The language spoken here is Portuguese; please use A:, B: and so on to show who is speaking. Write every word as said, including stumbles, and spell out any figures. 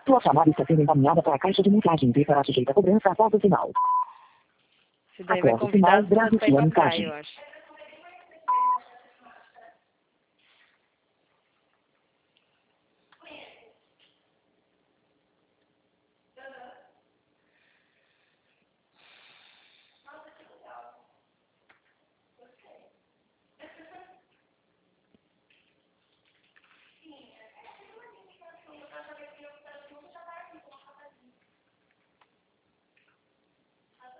A: Tua chamada está sendo encaminhada para a caixa de mensagem e será sujeita a cobrança após o sinal.
B: Esse daí vai
A: Após o
B: convidar
A: sinal,
B: as duas
A: grave
B: pra ir
A: sua
B: pra praia,
A: mensagem.
B: eu acho.